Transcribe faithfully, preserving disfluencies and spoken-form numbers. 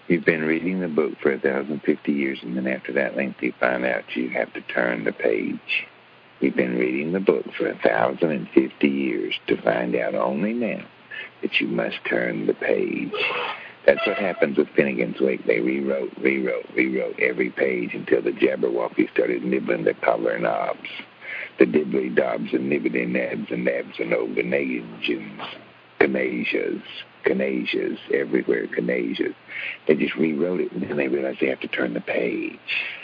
You've been reading the book for one thousand fifty years, and then after that length, you find out you have to turn the page. You've been reading the book for one thousand fifty years to find out only now that you must turn the page. That's what happens with Finnegan's Wake. They rewrote, rewrote, rewrote every page until the Jabberwocky started nibbling the collar knobs. The dibbly dobs and nibbly nabs and nabs and oganasians, canasias, canasias, everywhere canasias. They just rewrote it, and then they realized they have to turn the page.